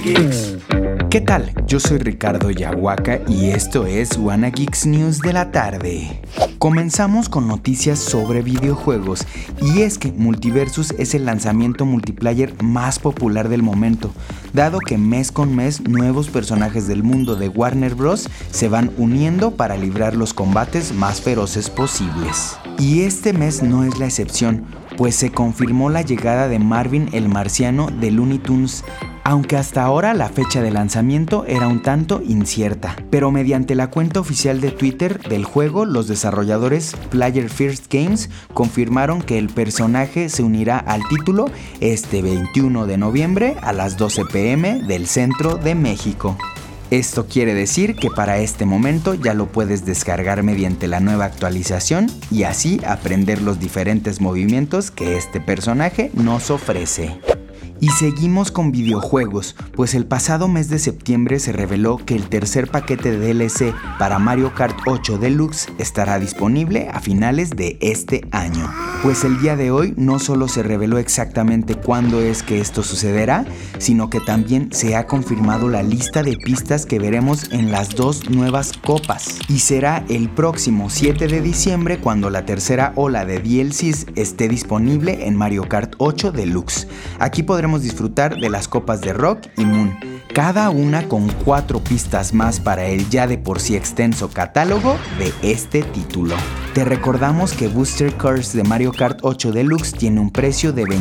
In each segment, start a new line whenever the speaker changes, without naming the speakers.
¿Qué tal? Yo soy Ricardo Yahuaca y esto es Wanna Geeks News de la tarde. Comenzamos con noticias sobre videojuegos, y es que Multiversus es el lanzamiento multiplayer más popular del momento, dado que mes con mes nuevos personajes del mundo de Warner Bros. Se van uniendo para librar los combates más feroces posibles. Y este mes no es la excepción, pues se confirmó la llegada de Marvin el Marciano de Looney Tunes, aunque hasta ahora la fecha de lanzamiento era un tanto incierta. Pero mediante la cuenta oficial de Twitter del juego, los desarrolladores Player First Games confirmaron que el personaje se unirá al título este 21 de noviembre a las 12 p.m. del centro de México. Esto quiere decir que para este momento ya lo puedes descargar mediante la nueva actualización y así aprender los diferentes movimientos que este personaje nos ofrece. Y seguimos con videojuegos, pues el pasado mes de septiembre se reveló que el tercer paquete de DLC para Mario Kart 8 Deluxe estará disponible a finales de este año. Pues el día de hoy no solo se reveló exactamente cuándo es que esto sucederá, sino que también se ha confirmado la lista de pistas que veremos en las dos nuevas copas. Y será el próximo 7 de diciembre cuando la tercera ola de DLCs esté disponible en Mario Kart 8 Deluxe. Aquí podremos disfrutar de las copas de Rock y Moon, cada una con 4 pistas más para el ya de por sí extenso catálogo de este título. Te recordamos que Booster Cars de Mario Kart 8 Deluxe tiene un precio de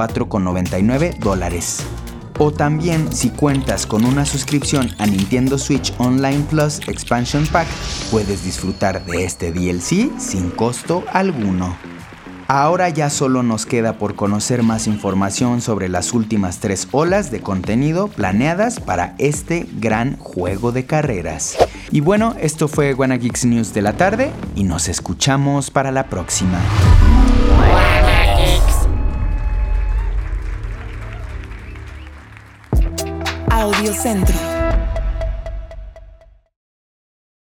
$24.99. O también, si cuentas con una suscripción a Nintendo Switch Online Plus Expansion Pack, puedes disfrutar de este DLC sin costo alguno. Ahora ya solo nos queda por conocer más información sobre las últimas 3 olas de contenido planeadas para este gran juego de carreras. Y bueno, esto fue Wanna Geeks News de la tarde y nos escuchamos para la próxima.
Audio Centro.